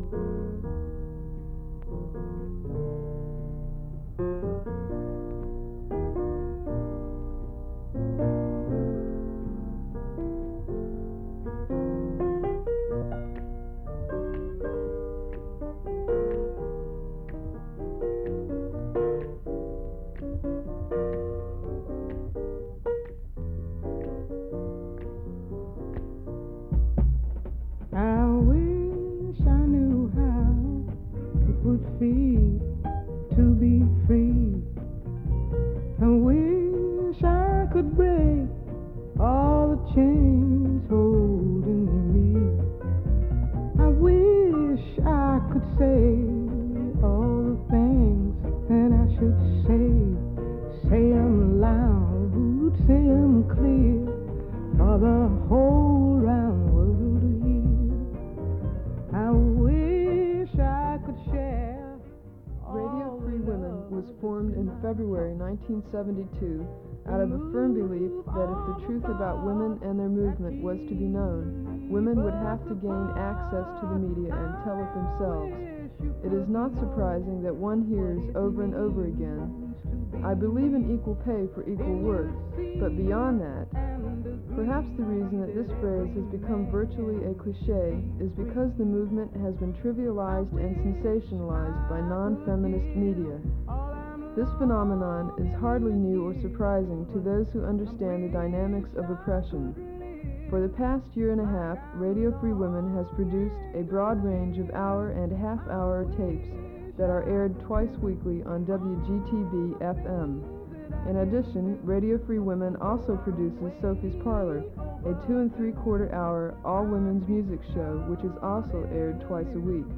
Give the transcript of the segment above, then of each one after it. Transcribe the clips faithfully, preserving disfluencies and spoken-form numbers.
nineteen seventy-two, out of a firm belief that if the truth about women and their movement was to be known, women would have to gain access to the media and tell it themselves. It is not surprising that one hears over and over again, "I believe in equal pay for equal work," but beyond that, perhaps the reason that this phrase has become virtually a cliché is because the movement has been trivialized and sensationalized by non-feminist media. This phenomenon is hardly new or surprising to those who understand the dynamics of oppression. For the past year and a half, Radio Free Women has produced a broad range of hour and half-hour tapes that are aired twice weekly on W G T B F M. In addition, Radio Free Women also produces Sophie's Parlor, a two and three-quarter hour all-women's music show, which is also aired twice a week.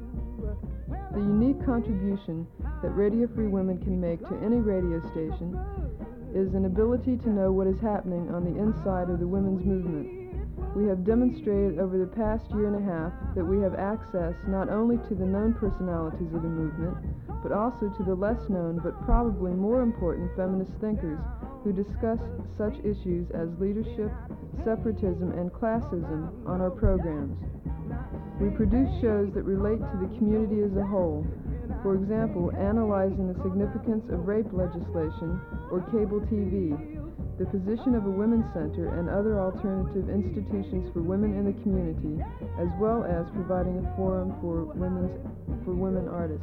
The unique contribution that Radio Free Women can make to any radio station is an ability to know what is happening on the inside of the women's movement. We have demonstrated over the past year and a half that we have access not only to the known personalities of the movement, but also to the less known but probably more important feminist thinkers who discuss such issues as leadership, separatism, and classism on our programs. We produce shows that relate to the community as a whole, for example, analyzing the significance of rape legislation or cable T V, the position of a women's center and other alternative institutions for women in the community, as well as providing a forum for women's for women artists.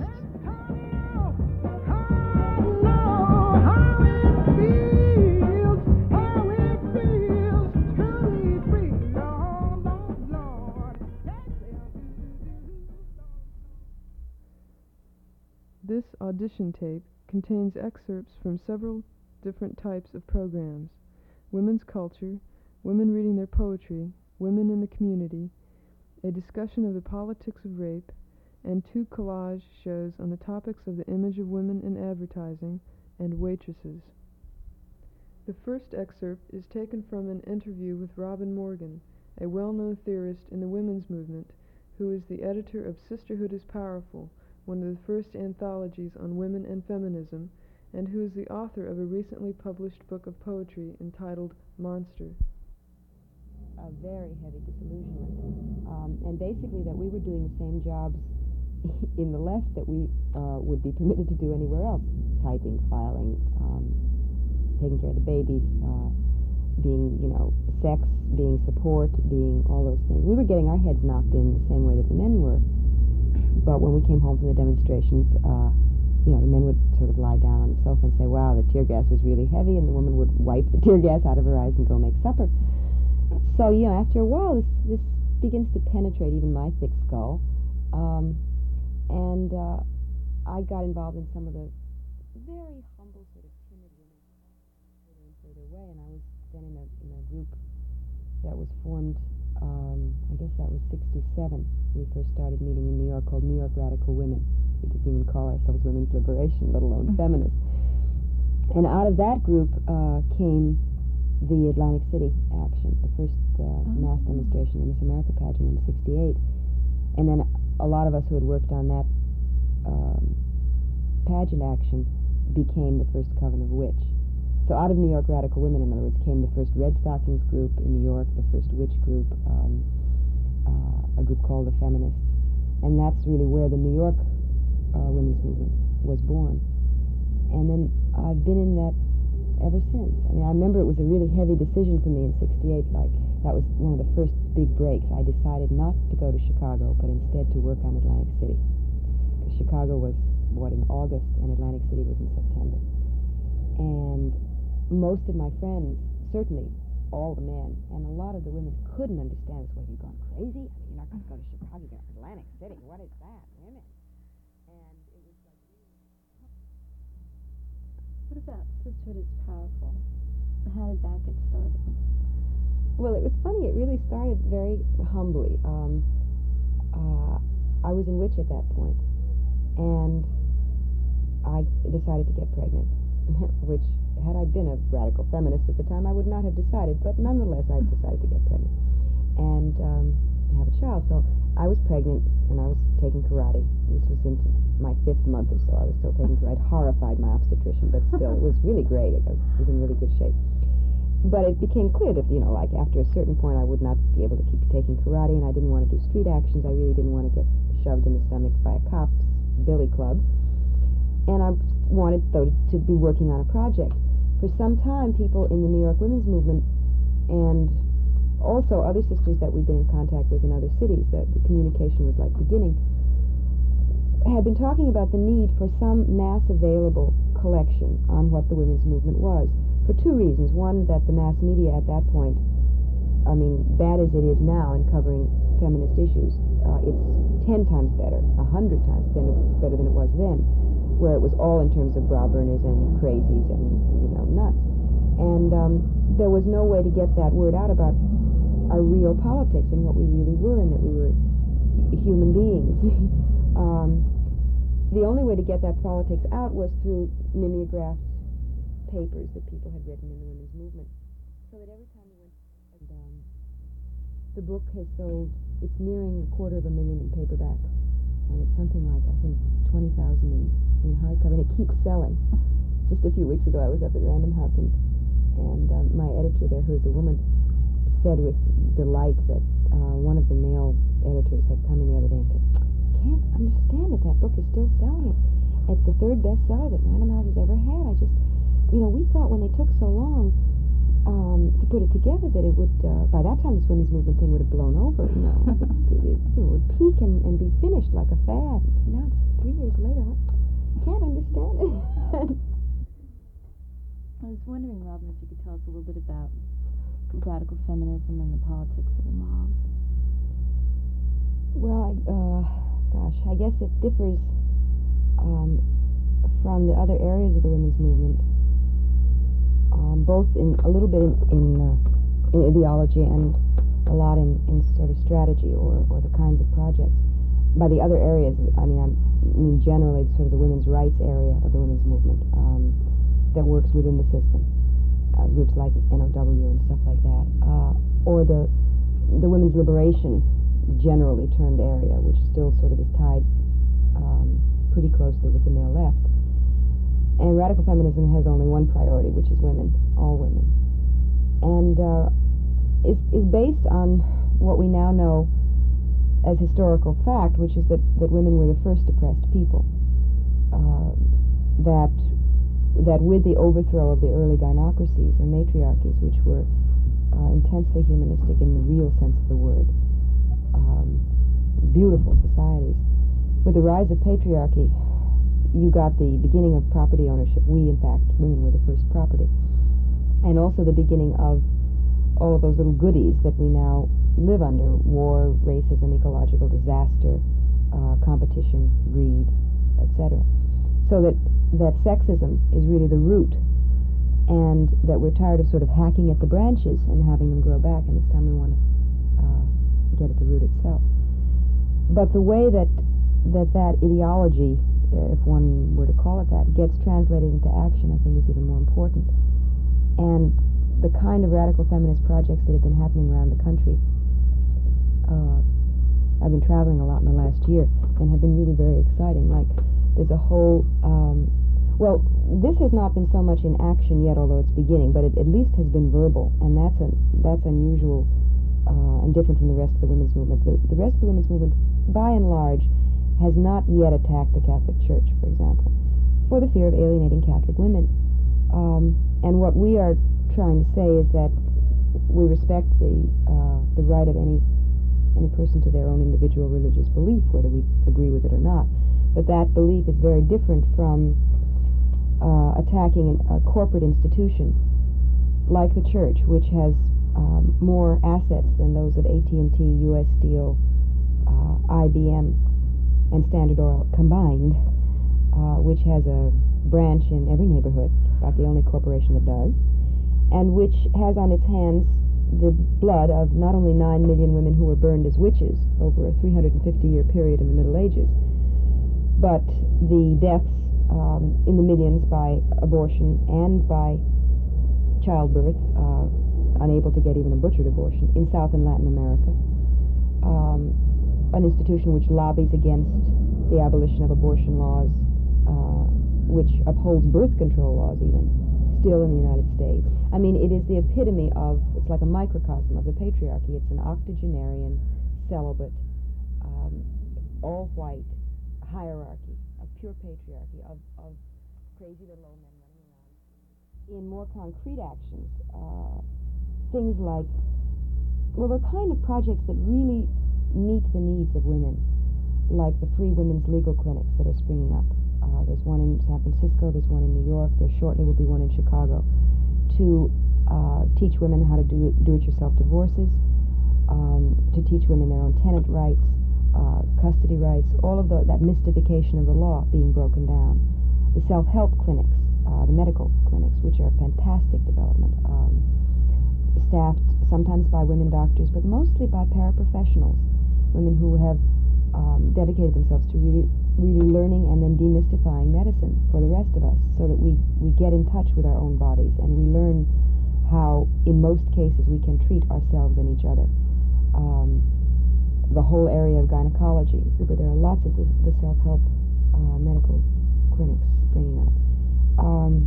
This audition tape contains excerpts from several different types of programs: women's culture, women reading their poetry, women in the community, a discussion of the politics of rape, and two collage shows on the topics of the image of women in advertising and waitresses. The first excerpt is taken from an interview with Robin Morgan, a well-known theorist in the women's movement, who is the editor of Sisterhood is Powerful, one of the first anthologies on women and feminism, and who is the author of a recently published book of poetry entitled Monster. A very heavy disillusionment, um, and basically that we were doing the same jobs in the left that we uh, would be permitted to do anywhere else: typing, filing, um, taking care of the babies, uh, being, you know, sex, being support, being all those things. We were getting our heads knocked in the same way that the men were. But when we came home from the demonstrations, uh, you know, the men would sort of lie down on the sofa and say, "Wow, the tear gas was really heavy," and the woman would wipe the tear gas out of her eyes and go make supper. So, you know, after a while, this, this begins to penetrate even my thick skull. Um, and uh, I got involved in some of the very humble, sort of timid women further and further away, and I was then in a, in a group that was formed, um, I guess that was sixty-seven. We first started meeting in New York, called New York Radical Women. We didn't even call ourselves Women's Liberation, let alone feminists. And out of that group uh, came the Atlantic City action, the first uh, oh. mass demonstration, the Miss America pageant in sixty-eight. And then a lot of us who had worked on that um, pageant action became the first Coven of Witch. So out of New York Radical Women, in other words, came the first Red Stockings group in New York, the first Witch group, um, uh, a group called the Feminists. And that's really where the New York uh, women's movement was born. And then I've been in that ever since. I mean, I remember it was a really heavy decision for me in sixty-eight. Like, that was one of the first big breaks. I decided not to go to Chicago, but instead to work on Atlantic City. Because Chicago was, what, in August, and Atlantic City was in September. And most of my friends, certainly all the men, and a lot of the women couldn't understand this. What, have you gone crazy? I mean, you're not going to go to Chicago, you're going to Atlantic City. What is that? Women. And it was like... What about Sisterhood is Powerful? How did that get started? Well, it was funny. It really started very humbly. Um, uh, I was in Witch at that point, and I decided to get pregnant, which, had I been a radical feminist at the time, I would not have decided, but nonetheless, I decided to get pregnant and um, have a child. So I was pregnant, and I was taking karate. This was into my fifth month or so. I was still taking karate. I'd horrified my obstetrician, but still, it was really great. I was in really good shape. But it became clear that, you know, like after a certain point I would not be able to keep taking karate, and I didn't want to do street actions. I really didn't want to get shoved in the stomach by a cop's billy club. And I wanted, though, to be working on a project. For some time, people in the New York women's movement, and also other sisters that we've been in contact with in other cities, that the communication was like beginning, had been talking about the need for some mass available collection on what the women's movement was. For two reasons. One, that the mass media at that point, I mean, bad as it is now in covering feminist issues, uh, it's ten times better, a hundred times than, better than it was then, where it was all in terms of bra burners and crazies and, you know, nuts. And um, there was no way to get that word out about our real politics and what we really were, and that we were human beings. um, the only way to get that politics out was through mimeographed papers that people had written in the women's movement. So that every time we went, and, um, the book has sold, it's nearing a quarter of a million in paperback, and it's something like, I think, twenty thousand in, in hardcover, and it keeps selling. Just a few weeks ago, I was up at Random House, and, and um, my editor there, who is a woman, said with delight that uh, one of the male editors had come in the other day and said, "Can't understand it, that book is still selling. It. It's the third bestseller that Random House has ever had. I just, you know, we thought when they took so long um, to put it together that it would, uh, by that time this women's movement thing would have blown over, you know. it, it, you know, it would peak and, and be finished like a fad. Now it's three years later. I can't understand it." I was wondering, Robin, if you could tell us a little bit about radical feminism and the politics it involves. Well, I, uh, gosh, I guess it differs um, from the other areas of the women's movement, um, both in a little bit in in, uh, in ideology and a lot in, in sort of strategy or, or the kinds of projects. By the other areas, I mean I mean generally it's sort of the women's rights area of the women's movement um, that works within the system, uh, groups like N O W and stuff like that, uh, or the the women's liberation, generally termed area, which still sort of is tied um, pretty closely with the male left. And radical feminism has only one priority, which is women, all women, and uh, is is based on what we now know as historical fact, which is that, that women were the first oppressed people. Uh, that that with the overthrow of the early gynocracies or matriarchies, which were uh, intensely humanistic in the real sense of the word, um, beautiful societies, with the rise of patriarchy, you got the beginning of property ownership. We, in fact, women were the first property. And also the beginning of all of those little goodies that we now live under: war, racism, ecological disaster, uh, competition, greed, et cetera. So that, that sexism is really the root, and that we're tired of sort of hacking at the branches and having them grow back, and this time we want to uh, get at the root itself. But the way that that, that ideology, uh, if one were to call it that, gets translated into action, I think is even more important. And the kind of radical feminist projects that have been happening around the country, uh, I've been traveling a lot in the last year, and have been really very exciting. Like, there's a whole, um, well, this has not been so much in action yet, although it's beginning, but it at least has been verbal, and that's a, that's unusual uh, and different from the rest of the women's movement. The, the rest of the women's movement, by and large, has not yet attacked the Catholic Church, for example, for the fear of alienating Catholic women. Um, and what we are trying to say is that we respect the uh, the right of any any person to their own individual religious belief, whether we agree with it or not. But that belief is very different from uh, attacking an, a corporate institution like the Church, which has um, more assets than those of A T and T, U S Steel, uh, I B M, and Standard Oil combined, uh, which has a branch in every neighborhood, about the only corporation that does, and which has on its hands the blood of not only nine million women who were burned as witches over a three hundred fifty year period in the Middle Ages, but the deaths um, in the millions by abortion and by childbirth, uh, unable to get even a butchered abortion, in South and Latin America. Um, an institution which lobbies against the abolition of abortion laws, uh, which upholds birth control laws even, still in the United States. I mean, it is the epitome of, it's like a microcosm of the patriarchy. It's an octogenarian, celibate, um, all-white hierarchy, a pure patriarchy of, of crazy little old men running around. In more concrete actions, uh, things like, well, the kind of projects that really meet the needs of women, like the free women's legal clinics that are springing up. Uh, there's one in San Francisco, there's one in New York, there shortly will be one in Chicago, to uh, teach women how to do do-it-yourself divorces, um, to teach women their own tenant rights, uh, custody rights, all of the, that mystification of the law being broken down. The self-help clinics, uh, the medical clinics, which are fantastic development, um, staffed sometimes by women doctors, but mostly by paraprofessionals, women who have um, dedicated themselves to really really learning and then demystifying medicine for the rest of us, so that we, we get in touch with our own bodies and we learn how, in most cases, we can treat ourselves and each other. Um, the whole area of gynecology, but there are lots of the, the self-help uh, medical clinics springing up. Um,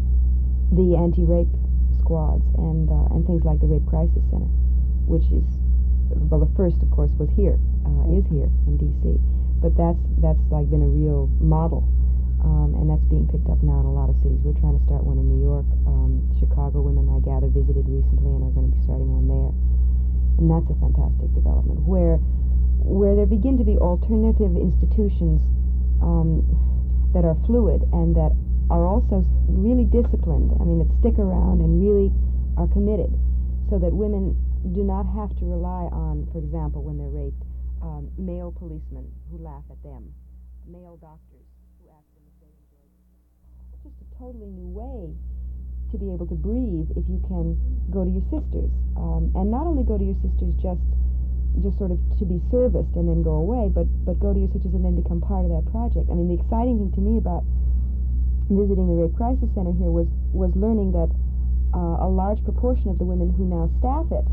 the anti-rape squads and uh, and things like the Rape Crisis Center, which is, well, the first, of course, was here, uh, is here in D C, but that's that's like been a real model, um, and that's being picked up now in a lot of cities. We're trying to start one in New York. Um, Chicago women, I gather, visited recently and are going to be starting one there, and that's a fantastic development where where there begin to be alternative institutions um, that are fluid and that are also really disciplined. I mean, that stick around and really are committed, so that women do not have to rely on, for example, when they're raped, um, male policemen who laugh at them, male doctors who ask them if they enjoy it. It's just a totally new way to be able to breathe if you can go to your sisters, um, and not only go to your sisters just just sort of to be serviced and then go away, but but go to your sisters and then become part of that project. I mean, the exciting thing to me about visiting the Rape Crisis Center here was was learning that uh, a large proportion of the women who now staff it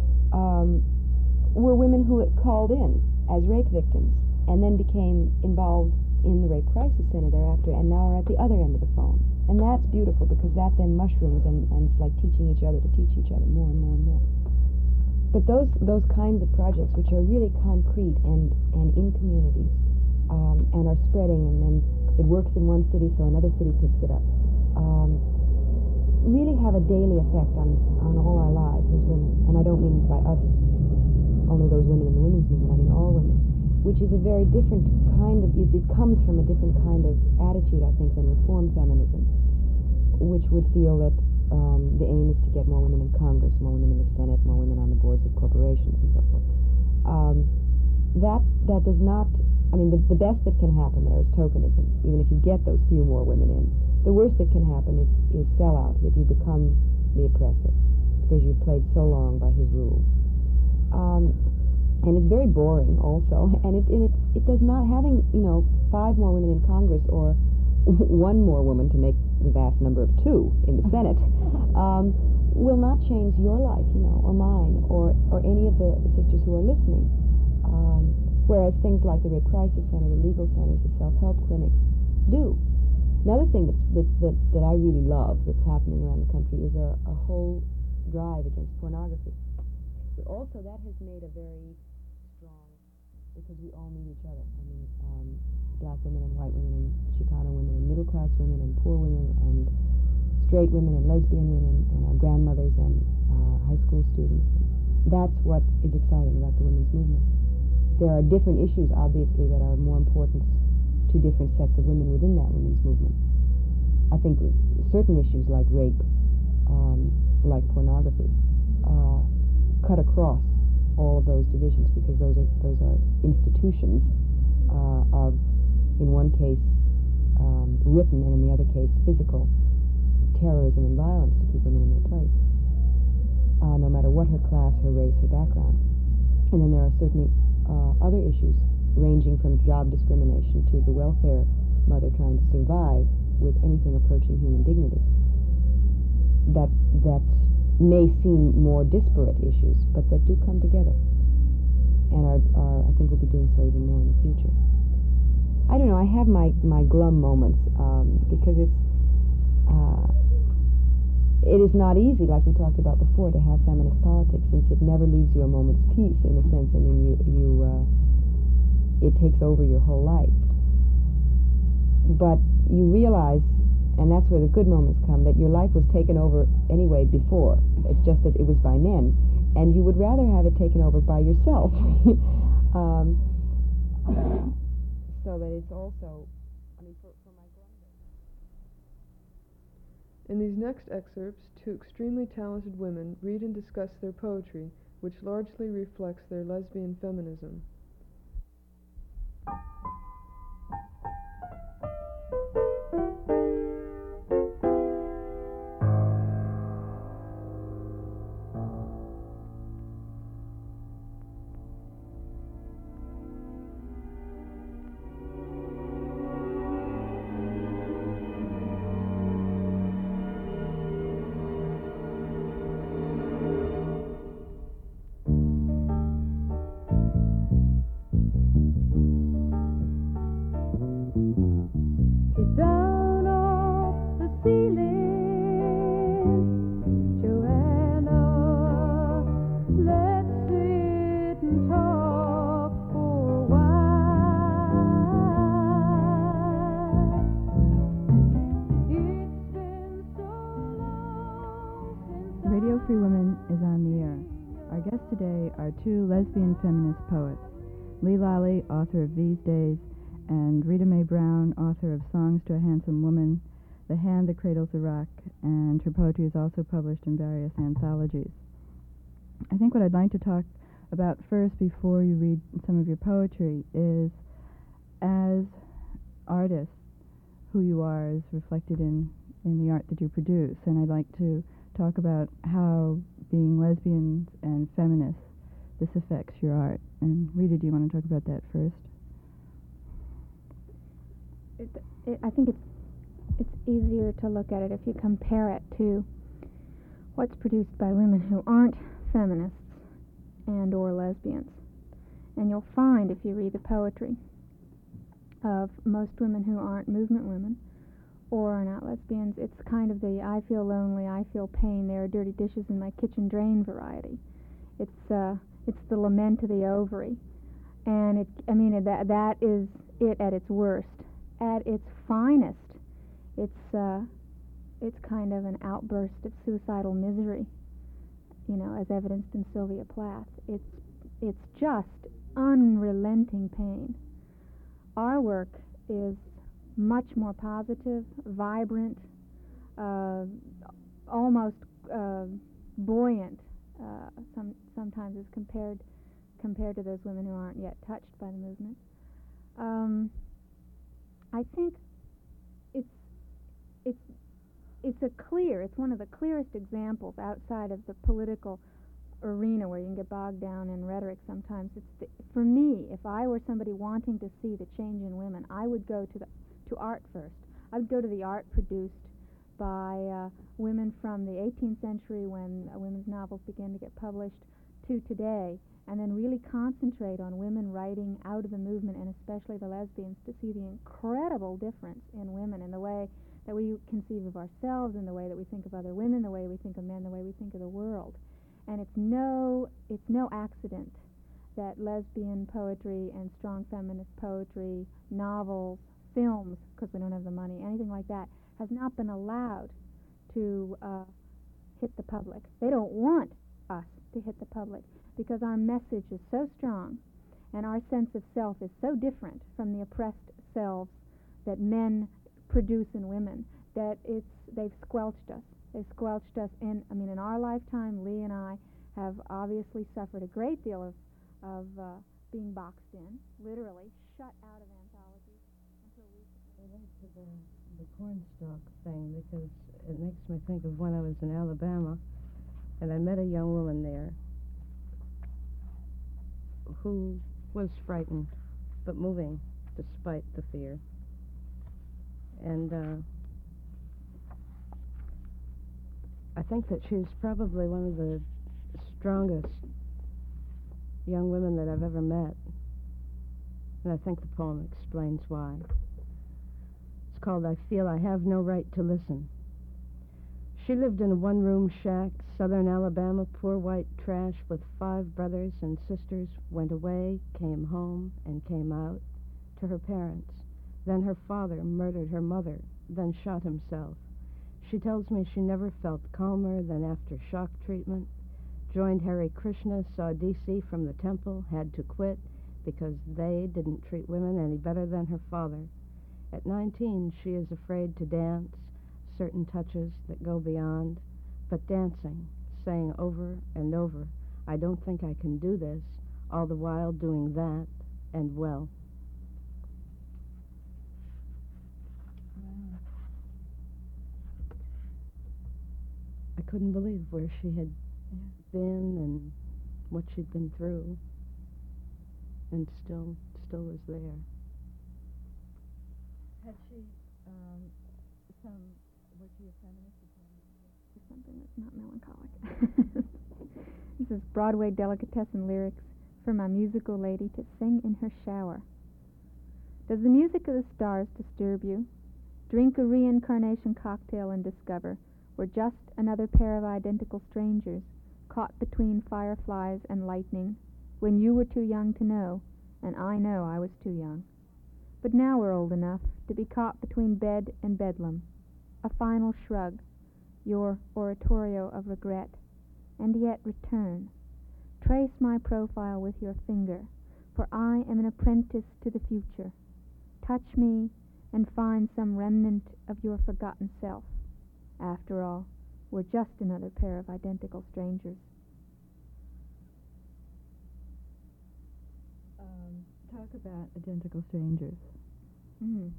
um, were women who had called in as rape victims and then became involved in the Rape Crisis Center thereafter, and now are at the other end of the phone. And that's beautiful, because that then mushrooms, and, and it's like teaching each other to teach each other more and more and more. But those those kinds of projects, which are really concrete and, and in communities, um, and are spreading, and then it works in one city, so another city picks it up, um, really have a daily effect on, on all our lives as women. And I don't mean by us, only those women in the women's movement, I mean all women, which is a very different kind of, it, it comes from a different kind of attitude, I think, than reform feminism, which would feel that um, the aim is to get more women in Congress, more women in the Senate, more women on the boards of corporations, and so forth. Um, that that does not, I mean, the, the best that can happen there is tokenism, even if you get those few more women in. The worst that can happen is, is sellout, that you become the oppressor, because you've played so long by his rules. Um, and it's very boring also, and it, and it it does not, having, you know, five more women in Congress or one more woman to make the vast number of two in the Senate um, will not change your life, you know, or mine, or, or any of the, the sisters who are listening. Um, whereas things like the Rape Crisis Center, the legal centers, the self-help clinics do. Another thing that's, that, that, that I really love that's happening around the country is a, a whole drive against pornography. Also, that has made a very strong, because we all need each other. I mean, um, black women and white women and Chicano women and middle-class women and poor women and straight women and lesbian women and our grandmothers and uh, high school students. That's what is exciting about the women's movement. There are different issues, obviously, that are more important to different sets of women within that women's movement. I think certain issues like rape, um, like pornography, uh, cut across all of those divisions, because those are those are institutions uh, of, in one case, um, written, and in the other case, physical terrorism and violence to keep women in their place, uh, no matter what her class, her race, her background. And then there are certainly uh, other issues, ranging from job discrimination to the welfare mother trying to survive with anything approaching human dignity, that that may seem more disparate issues, but that do come together, and are, are I think will be doing so even more in the future. I don't know, I have my, my glum moments, um, because it's uh, it is not easy, like we talked about before, to have feminist politics, since it never leaves you a moment's peace, in a sense. I mean, you, you uh, it takes over your whole life. But you realize, and that's where the good moments come, that your life was taken over anyway before. It's just that it was by men, and you would rather have it taken over by yourself. um, so that it's also, I mean, for, for my grandmother. In these next excerpts, two extremely talented women read and discuss their poetry, which largely reflects their lesbian feminism. Radio Free Women is on the air. Our guests today are two lesbian feminist poets, Lee Lally, author of These Days, and Rita Mae Brown, author of Songs to a Handsome Woman, The Hand That Cradles the Rock, and her poetry is also published in various anthologies. I think what I'd like to talk about first, before you read some of your poetry, is as artists, who you are is reflected in, in the art that you produce. And I'd like to talk about how being lesbians and feminists, this affects your art. And Rita, do you want to talk about that first? It, it, I think it's it's easier to look at it if you compare it to what's produced by women who aren't feminists and or lesbians. And you'll find, if you read the poetry of most women who aren't movement women or are not lesbians, it's kind of the I feel lonely, I feel pain, there are dirty dishes in my kitchen drain variety. It's uh, it's the lament of the ovary. And it, I mean, that that is it at its worst. At its finest, it's uh, it's kind of an outburst of suicidal misery, you know, as evidenced in Sylvia Plath. It's it's just unrelenting pain. Our work is much more positive, vibrant, uh, almost uh, buoyant. Uh, some sometimes as compared compared to those women who aren't yet touched by the movement. Um, I think it's it's it's a clear. It's one of the clearest examples outside of the political arena where you can get bogged down in rhetoric sometimes. It's the, for me, if I were somebody wanting to see the change in women, I would go to the to art first. I would go to the art produced by uh, women from the eighteenth century, when uh, women's novels began to get published, to today, and then really concentrate on women writing out of the movement, and especially the lesbians, to see the incredible difference in women in the way that we conceive of ourselves, in the way that we think of other women, the way we think of men, the way we think of the world. And it's no, it's no accident that lesbian poetry and strong feminist poetry, novels, films, because we don't have the money, anything like that, has not been allowed to uh, hit the public. They don't want us to hit the public because our message is so strong and our sense of self is so different from the oppressed selves that men produce in women that it's they've squelched us. They've squelched us in, I mean, in our lifetime, Lee and I have obviously suffered a great deal of, of uh, being boxed in, literally shut out of anthologies until recently. I relate to the, the cornstalk thing because it makes me think of when I was in Alabama and I met a young woman there who was frightened but moving despite the fear. And uh, I think that she's probably one of the strongest young women that I've ever met. And I think the poem explains why. It's called I Feel I Have No Right to Listen. She lived in a one-room shack, southern Alabama, poor white trash, with five brothers and sisters, went away, came home, and came out to her parents. Then her father murdered her mother, then shot himself. She tells me she never felt calmer than after shock treatment, joined Hare Krishna, saw D C from the temple, had to quit because they didn't treat women any better than her father. At nineteen, she is afraid to dance, certain touches that go beyond, but dancing, saying over and over, I don't think I can do this, all the while doing that, and well. I couldn't believe where she had yeah. been and what she'd been through, and still, still was there. Had she um, some, was she a feminist? Something that's not melancholic. This is Broadway delicatessen lyrics for my musical lady to sing in her shower. Does the music of the stars disturb you? Drink a reincarnation cocktail and discover we're just another pair of identical strangers caught between fireflies and lightning when you were too young to know, and I know I was too young. But now we're old enough to be caught between bed and bedlam. A final shrug, your oratorio of regret, and yet return. Trace my profile with your finger, for I am an apprentice to the future. Touch me and find some remnant of your forgotten self. After all, we're just another pair of identical strangers. Um, talk about identical strangers. Mm.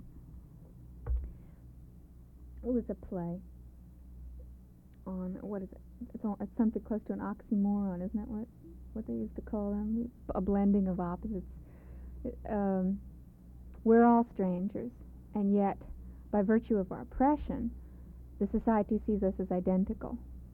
It was a play on, what is it? It's, all, it's something close to an oxymoron, isn't that what, what they used to call them? A blending of opposites. It, um, we're all strangers, and yet, by virtue of our oppression, the society sees us as identical.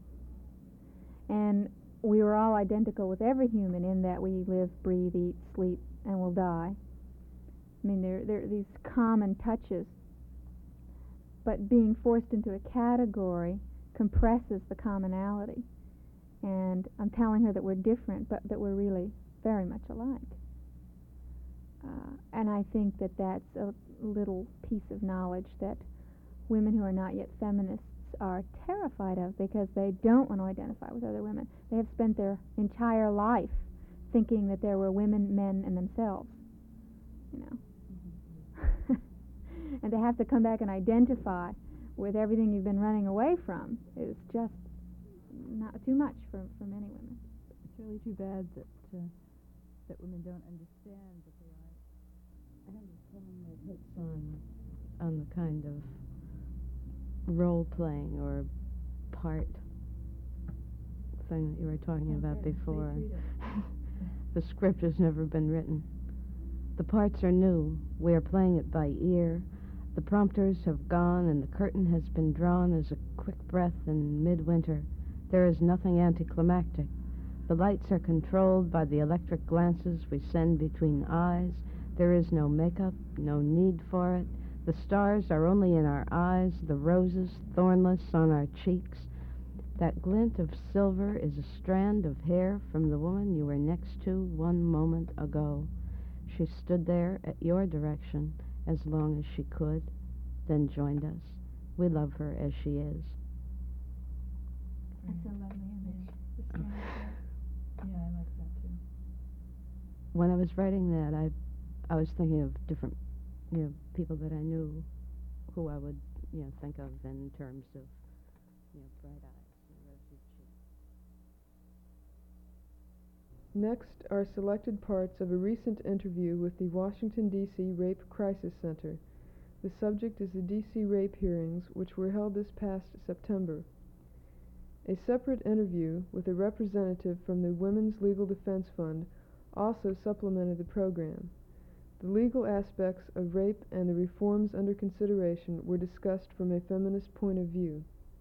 And we are all identical with every human in that we live, breathe, eat, sleep, and will die. I mean, there, there are these common touches. But being forced into a category compresses the commonality. And I'm telling her that we're different, but that we're really very much alike. Uh, and I think that that's a little piece of knowledge that women who are not yet feminists are terrified of, because they don't want to identify with other women. They have spent their entire life thinking that there were women, men, and themselves, you know. Mm-hmm. And to have to come back and identify with everything you've been running away from is just not too much for, for many women. It's really too bad that uh, that women don't understand that they are. I have a poem that hits on on the kind of role-playing or part thing that you were talking oh, about before. The script has never been written. The parts are new. We are playing it by ear. The prompters have gone and the curtain has been drawn as a quick breath in midwinter. There is nothing anticlimactic. The lights are controlled by the electric glances we send between eyes. There is no makeup, no need for it. The stars are only in our eyes, the roses thornless on our cheeks. That glint of silver is a strand of hair from the woman you were next to one moment ago. She stood there at your direction as long as she could, then joined us. We love her as she is. That's a lovely image. The strand of hair. Yeah, I like that too. When I was writing that, I, I was thinking of different, you know, people that I knew, who I would, you know, think of in terms of, you know, bright eyes and rosy cheeks. Next are selected parts of a recent interview with the Washington, D C Rape Crisis Center. The subject is the D C rape hearings, which were held this past September. A separate interview with a representative from the Women's Legal Defense Fund also supplemented the program. The legal aspects of rape and the reforms under consideration were discussed from a feminist point of view.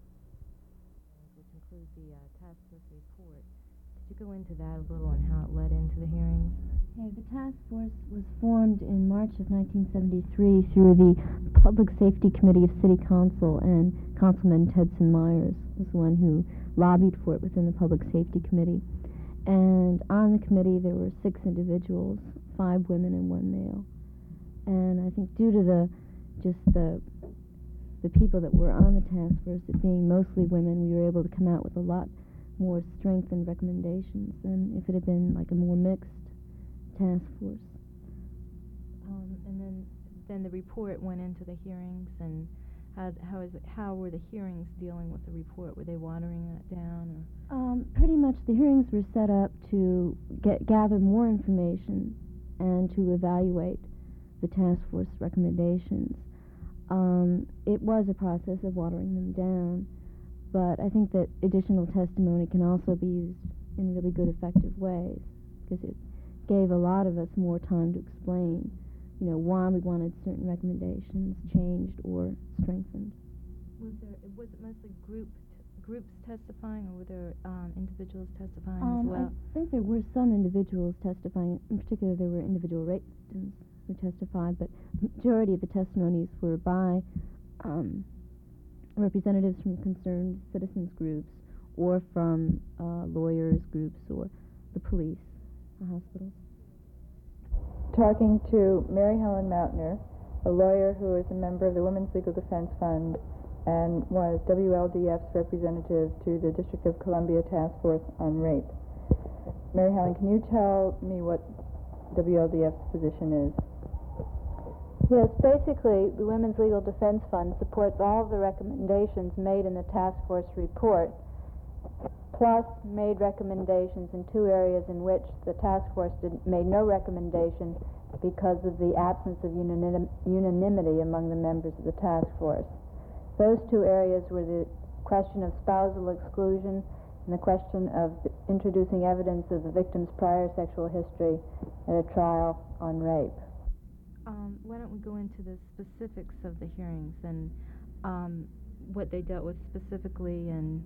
Which include the uh, task force report. Could you go into that a little and how it led into the hearings? Okay, the task force was formed in March of nineteen seventy-three through the Public Safety Committee of City Council, and Councilman Tedson Myers was the one who lobbied for it within the Public Safety Committee. And on the committee there were six individuals, five women and one male. And I think due to the just the the people that were on the task force, it being mostly women, we were able to come out with a lot more strengthened recommendations than if it had been like a more mixed task force. Um, and then, then the report went into the hearings, and how how is it, how were the hearings dealing with the report? Were they watering that down, or? Um, pretty much, the hearings were set up to get gather more information and to evaluate the task force recommendations. Um, it was a process of watering them down, but I think that additional testimony can also be used in really good, effective ways, because it gave a lot of us more time to explain, you know, why we wanted certain recommendations changed or strengthened. Was there was it mostly group t- groups testifying, or were there um, individuals testifying Um, as well? I think there were some individuals testifying. In particular, there were individual rape victims who testified, but the majority of the testimonies were by um, representatives from concerned citizens groups, or from uh, lawyers groups, or the police, the hospitals. Talking to Mary Helen Mautner, a lawyer who is a member of the Women's Legal Defense Fund and was W L D F's representative to the District of Columbia Task Force on Rape. Mary Helen, can you tell me what W L D F's position is? Yes, basically, the Women's Legal Defense Fund supports all of the recommendations made in the task force report, plus made recommendations in two areas in which the task force did, made no recommendation because of the absence of unanim, unanimity among the members of the task force. Those two areas were the question of spousal exclusion and the question of introducing evidence of the victim's prior sexual history at a trial on rape. Um, why don't we go into the specifics of the hearings and um, what they dealt with specifically, and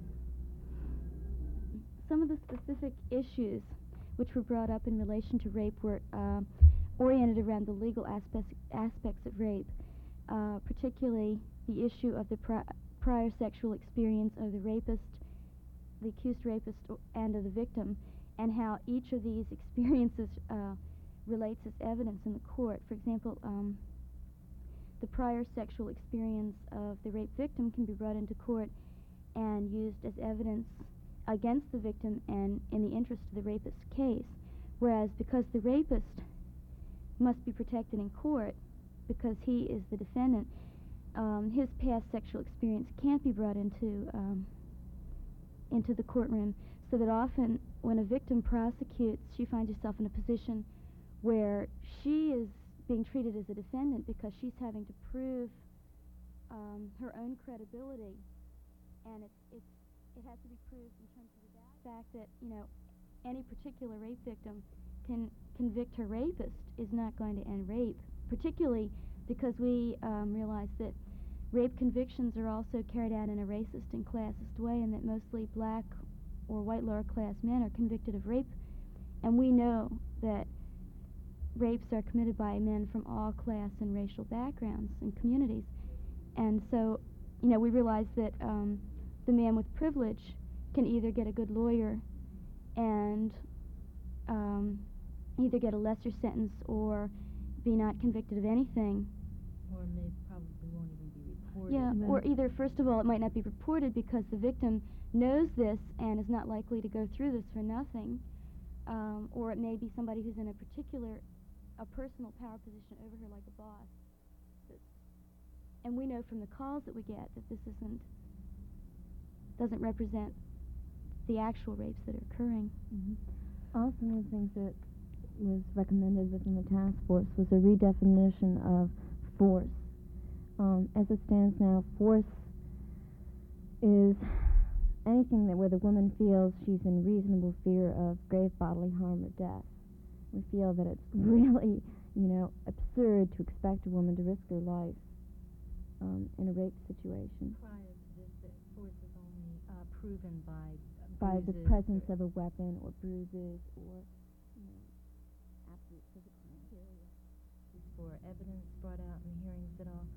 Some of the specific issues which were brought up in relation to rape were uh, oriented around the legal aspects, aspects of rape, uh, particularly the issue of the pri- prior sexual experience of the rapist, the accused rapist, and of the victim, and how each of these experiences uh, relates as evidence in the court. For example, um, the prior sexual experience of the rape victim can be brought into court and used as evidence against the victim and in the interest of the rapist's case, whereas because the rapist must be protected in court because he is the defendant, um, his past sexual experience can't be brought into um, into the courtroom, so that often when a victim prosecutes, she finds herself in a position where she is being treated as a defendant because she's having to prove um, her own credibility, and it's it's it has to be proved in terms of the fact that, you know, any particular rape victim can convict her rapist is not going to end rape, particularly because we um, realize that rape convictions are also carried out in a racist and classist way, and that mostly black or white lower class men are convicted of rape, and we know that rapes are committed by men from all class and racial backgrounds and communities, and so, you know, we realize that um, the man with privilege can either get a good lawyer and um, either get a lesser sentence or be not convicted of anything. Or may probably won't even be reported. Yeah, Right. or either, first of all, it might not be reported because the victim knows this and is not likely to go through this for nothing, um, or it may be somebody who's in a particular, a personal power position over her, like a boss. And we know from the calls that we get that this isn't, doesn't represent the actual rapes that are occurring. Mm-hmm. Also, one of the things that was recommended within the task force was a redefinition of force. Um, as it stands now, force is anything that where the woman feels she's in reasonable fear of grave bodily harm or death. We feel that it's really, you know, absurd to expect a woman to risk her life um, in a rape situation. Prior to this, the force is only uh, proven by uh, by the bruises presence or of a weapon or bruises or, you know, absolute physical material. for evidence brought out in the hearings at all.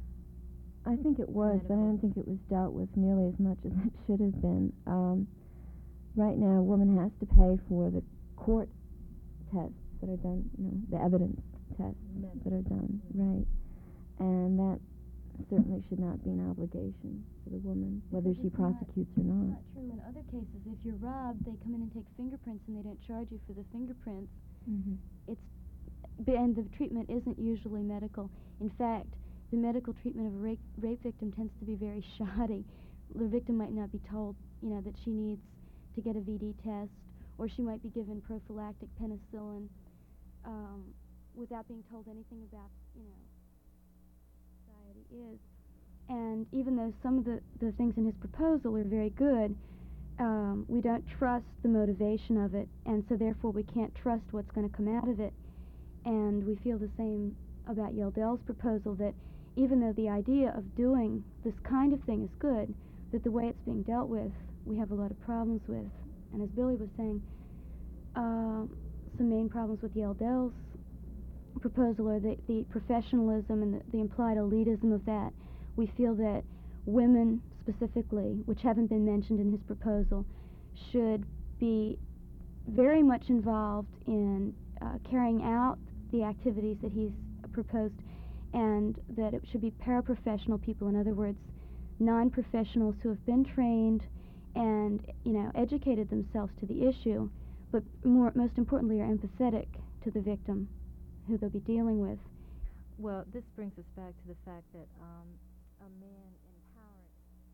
I think it was, but I don't think it was dealt with nearly as much as it should have been. Um, right now, a woman has to pay for the court tests that are done, you know, the evidence tests Medical. that are done, right? And that certainly should not be an obligation for the woman, whether Because she it's not- prosecutes or It's not. not true in other cases. If you're robbed, they come in and take fingerprints and they don't charge you for the fingerprints. Mm-hmm. It's b- and the treatment isn't usually medical. In fact, the medical treatment of a rape, rape victim tends to be very shoddy. The victim might not be told, you know, that she needs to get a V D test, or she might be given prophylactic penicillin um, without being told anything about, you know, society is. And even though some of the, the things in his proposal are very good, um, we don't trust the motivation of it, and so therefore we can't trust what's going to come out of it. And we feel the same about Yeldell's proposal, that even though the idea of doing this kind of thing is good, that the way it's being dealt with, we have a lot of problems with. And as Billy was saying, uh, some main problems with Yeldell's proposal are the, the professionalism and the, the implied elitism of that. We feel that women specifically, which haven't been mentioned in his proposal, should be very much involved in uh, carrying out the activities that he's proposed, and that it should be paraprofessional people, in other words, non-professionals who have been trained and, you know, educated themselves to the issue, but more, most importantly, are empathetic to the victim who they'll be dealing with. Well, this brings us back to the fact that um, a man empowering.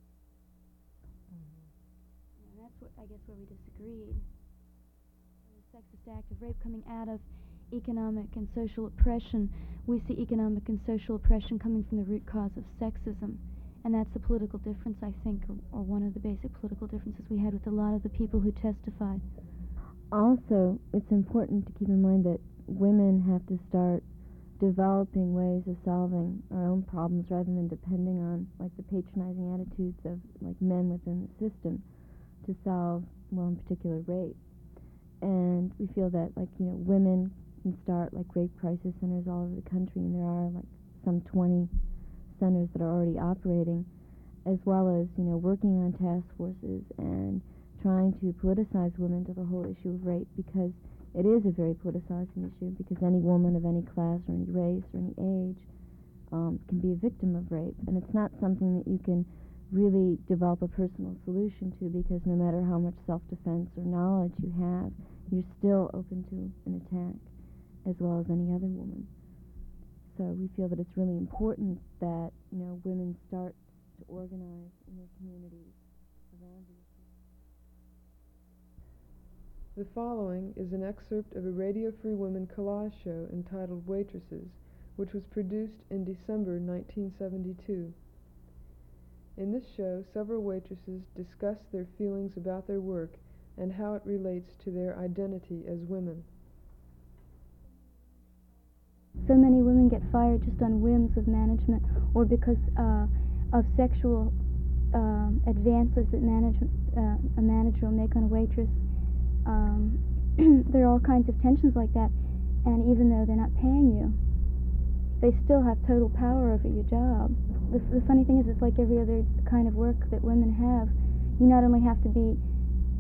And that's what, I guess, where we disagreed. The sexist act of rape coming out of economic and social oppression, we see economic and social oppression coming from the root cause of sexism. And that's the political difference, I think, or, or one of the basic political differences we had with a lot of the people who testified. Also, it's important to keep in mind that women have to start developing ways of solving our own problems rather than depending on, like, the patronizing attitudes of, like, men within the system to solve, well, in particular, rape. And we feel that, like, you know, women can start, like, rape crisis centers all over the country, and there are, like, some twenty centers that are already operating, as well as, you know, working on task forces and trying to politicize women to the whole issue of rape, because it is a very politicizing issue, because any woman of any class or any race or any age um, can be a victim of rape, and it's not something that you can really develop a personal solution to, because no matter how much self-defense or knowledge you have, you're still open to an attack, as well as any other woman. So we feel that it's really important that, you know, women start to organize in their communities around these. The following is an excerpt of a Radio Free Women collage show entitled Waitresses, which was produced in December nineteen seventy-two. In this show, several waitresses discuss their feelings about their work and how it relates to their identity as women. So many women get fired just on whims of management, or because uh, of sexual um, advances that management, uh, a manager will make on a waitress. Um, there are all kinds of tensions like that, and even though they're not paying you, they still have total power over your job. The, the funny thing is, it's like every other kind of work that women have. You not only have to be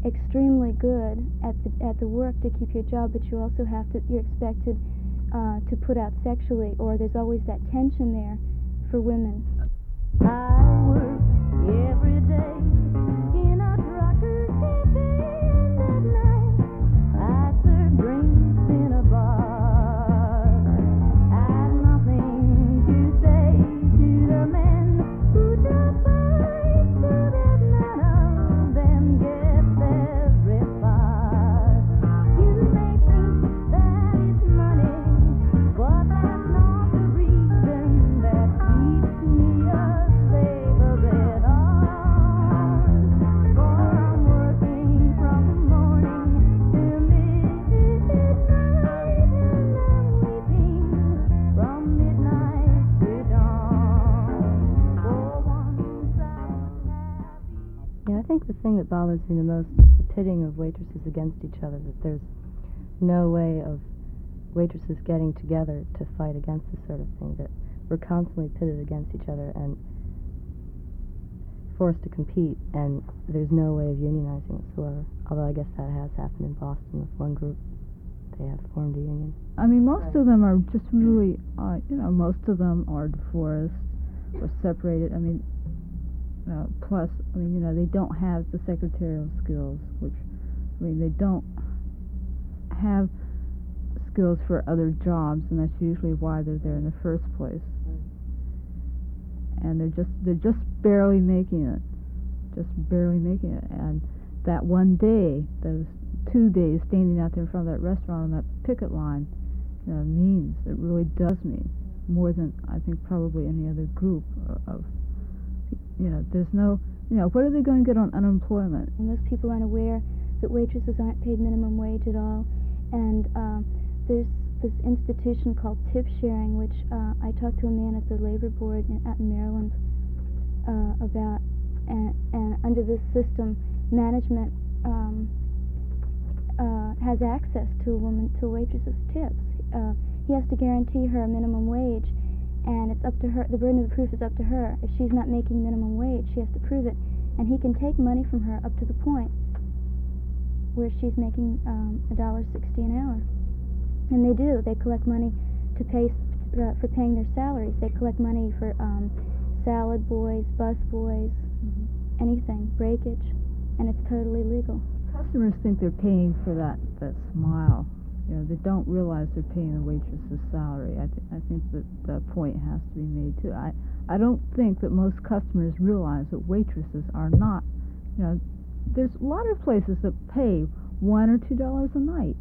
extremely good at the at the work to keep your job, but you also have to you're expected uh, to put out sexually, or there's always that tension there for women. I work every day in a trucker's cafe, and at night I serve drinks in a bar. I've nothing to say to the men who drop by, so that none of them get very far. You may think that it's money, but that's not the reason that keeps me a slave at all. For I'm working from the morning till midnight, and I'm weeping from midnight to dawn. For once I was happy. Yeah, I think the thing that bothers me the most is the pitting of waitresses against each other, that there's no way of waitresses getting together to fight against this sort of thing, that we're constantly pitted against each other and forced to compete, and there's no way of unionizing whatsoever. Although I guess that has happened in Boston with one group. They have formed a union. I mean, most of them are just really, uh, you know, most of them are divorced or separated. I mean, uh, plus, I mean, you know, they don't have the secretarial skills, which, I mean, they don't have skills for other jobs, and that's usually why they're there in the first place. And they're just they're just barely making it, just barely making it. And that one day, those two days standing out there in front of that restaurant on that picket line, you know, means, it really does mean more than I think probably any other group of, of you know, there's no, you know, what are they going to get on unemployment? And most people aren't aware that waitresses aren't paid minimum wage at all. And um, there's this institution called tip sharing, which uh, I talked to a man at the labor board in, out in Maryland uh, about, and, and under this system, management um, uh, has access to a woman, to a waitress's tips. Uh, he has to guarantee her a minimum wage, and it's up to her, the burden of the proof is up to her. If she's not making minimum wage, she has to prove it, and he can take money from her up to the point where she's making um, a dollar sixty an hour. And they do. They collect money to pay uh, for paying their salaries. They collect money for um, salad boys, bus boys, mm-hmm. anything, breakage, and it's totally legal. Customers think they're paying for that, that smile. You know, they don't realize they're paying the waitress's salary. I, th- I think that the point has to be made too. I, I don't think that most customers realize that waitresses are not, you know, there's a lot of places that pay one or two dollars a night.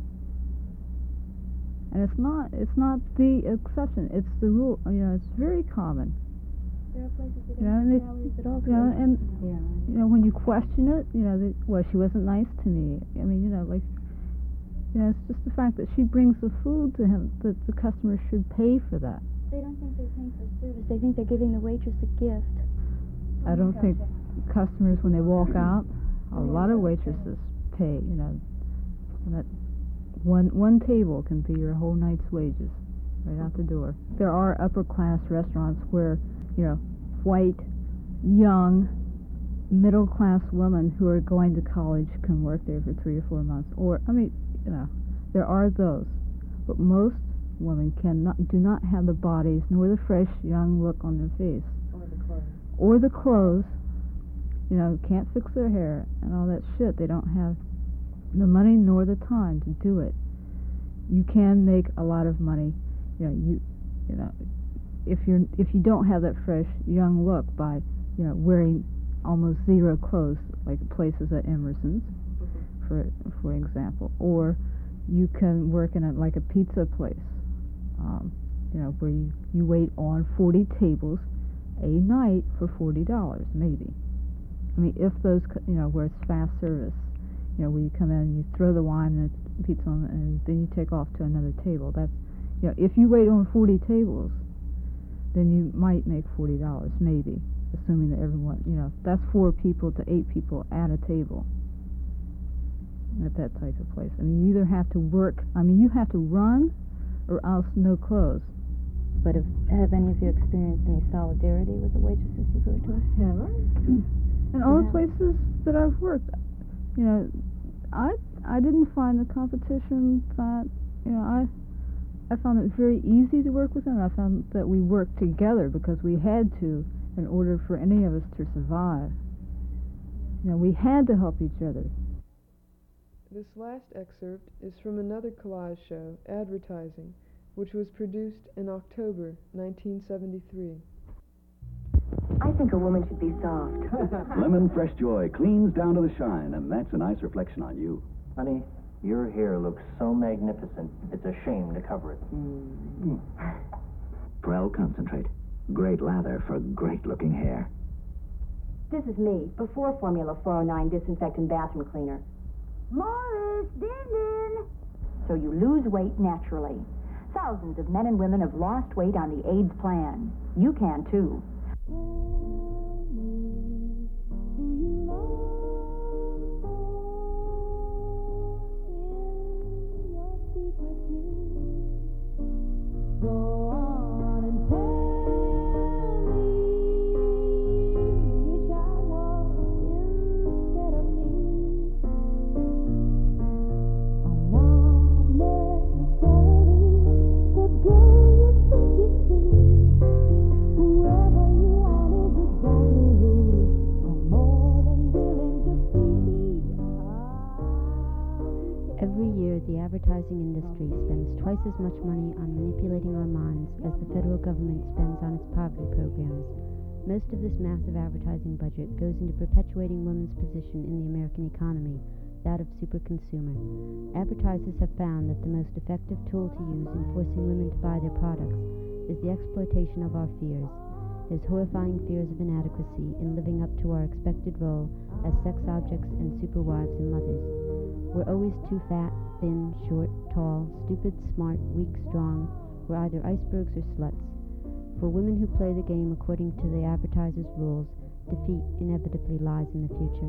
And it's not it's not the exception, it's the rule. You know, it's very common. There are places that you know, don't and have salaries at all. You know, and Yeah. you know, when you question it, you know, they, well, she wasn't nice to me. I mean, you know, like, you know, it's just the fact that she brings the food to him, that the customer should pay for that. They don't think they're paying for service. They think they're giving the waitress a gift. I don't think customers, when they walk out, a lot of waitresses pay, you know, that one one table can be your whole night's wages right out the door. There are upper class restaurants where, you know, white, young, middle class women who are going to college can work there for three or four months. Or, I mean, you know, there are those, but most women cannot, do not have the bodies nor the fresh young look on their face, Or the clothes. or the clothes. You know, can't fix their hair and all that shit. They don't have the money nor the time to do it. You can make a lot of money, you know, you you know, if you're if you don't have that fresh young look by, you know, wearing almost zero clothes, like places at Emerson's, mm-hmm. for for example, or you can work in a, like a pizza place, um, you know, where you, you wait on forty tables a night for forty dollars, maybe. I mean, if those, you know, where it's fast service, you know, where you come in and you throw the wine and the pizza on, and then you take off to another table. That's, you know, if you wait on forty tables, then you might make forty dollars, maybe, assuming that everyone, you know, that's four people to eight people at a table at that type of place. I mean, you either have to work, I mean, you have to run, or else no clothes. But have, have any of you experienced any solidarity with the waitresses you go to? Have I? And all the places that I've worked, you know, I I didn't find the competition that, you know, I I found it very easy to work with them. I found that we worked together because we had to in order for any of us to survive. You know, we had to help each other. This last excerpt is from another collage show, Advertising, which was produced in October nineteen seventy-three. I think a woman should be soft. Lemon Fresh Joy cleans down to the shine, and that's a nice reflection on you. Honey, your hair looks so magnificent, it's a shame to cover it. Mm. Prel Concentrate. Great lather for great-looking hair. This is me, before Formula four oh nine Disinfectant Bathroom Cleaner. Morris, din din. So you lose weight naturally. Thousands of men and women have lost weight on the AIDS plan. You can, too. Go on and tell me, wish I was instead of me. I'm not necessarily the girl you think you see. Whoever you want is exactly who I'm more than willing to be. Every year, the advertising industry spends twice as much money on manipulating our minds as the federal government spends on its poverty programs. Most of this massive advertising budget goes into perpetuating women's position in the American economy, that of super-consumer. Advertisers have found that the most effective tool to use in forcing women to buy their products is the exploitation of our fears. There's horrifying fears of inadequacy in living up to our expected role as sex objects and superwives and mothers. We're always too fat, thin, short, tall, stupid, smart, weak, strong. We're either icebergs or sluts. For women who play the game according to the advertisers' rules, defeat inevitably lies in the future.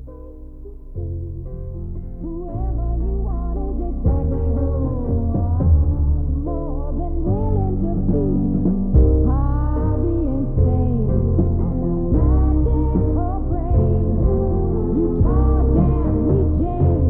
Whoever you want is exactly who I'm more than willing to be. I'll be insane. I'm not magic or brain. You can't damn me, Jane.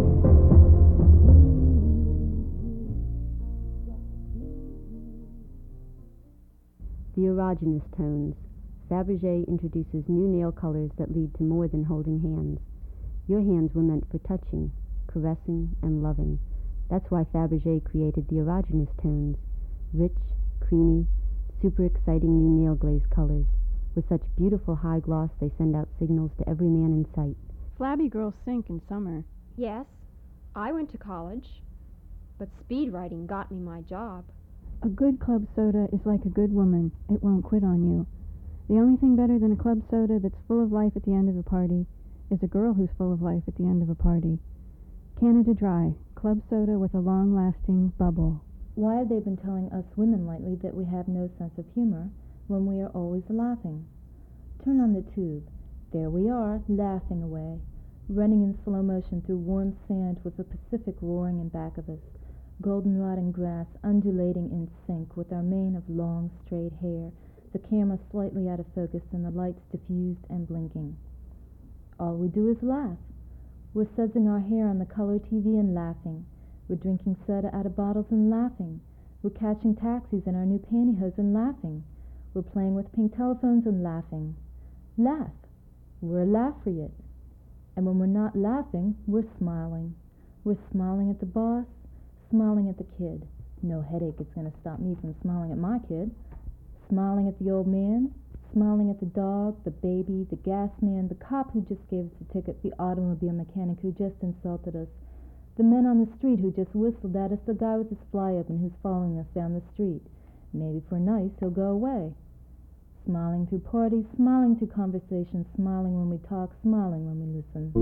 The erogenous tones. Fabergé introduces new nail colors that lead to more than holding hands. Your hands were meant for touching, caressing, and loving. That's why Fabergé created the erogenous tones. Rich, creamy, super exciting new nail glaze colors. With such beautiful high gloss, they send out signals to every man in sight. Flabby girls sink in summer. Yes, I went to college, but speed writing got me my job. A good club soda is like a good woman. It won't quit on you. The only thing better than a club soda that's full of life at the end of a party is a girl who's full of life at the end of a party. Canada Dry, club soda with a long-lasting bubble. Why have they been telling us women lately that we have no sense of humor when we are always laughing? Turn on the tube. There we are, laughing away, running in slow motion through warm sand with the Pacific roaring in back of us, goldenrod and grass undulating in sync with our mane of long, straight hair, the camera slightly out of focus and the lights diffused and blinking. All we do is laugh. We're sudsing our hair on the color T V and laughing. We're drinking soda out of bottles and laughing. We're catching taxis in our new pantyhose and laughing. We're playing with pink telephones and laughing. Laugh. We're laughriot. And when we're not laughing, we're smiling. We're smiling at the boss, smiling at the kid. No headache is going to stop me from smiling at my kid. Smiling at the old man, smiling at the dog, the baby, the gas man, the cop who just gave us a ticket, the automobile mechanic who just insulted us, the men on the street who just whistled at us, the guy with his fly open who's following us down the street. Maybe if we're nice, he'll go away. Smiling through parties, smiling through conversations, smiling when we talk, smiling when we listen.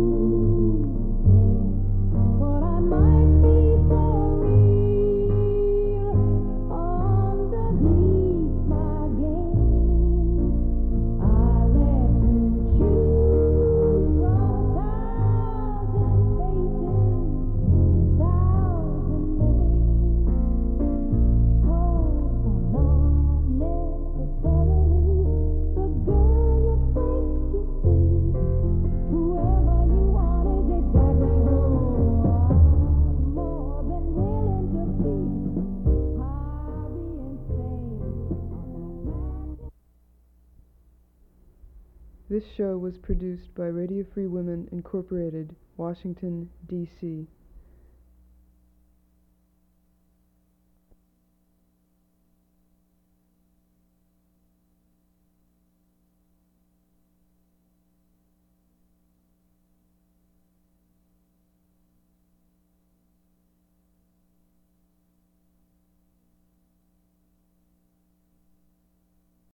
What I might be for real underneath my games, I let you choose from a thousand faces, thousand names. Oh, I'm not necessarily the girl you think you see. Whoever you want is exactly This show was produced by Radio Free Women, Incorporated, Washington, D C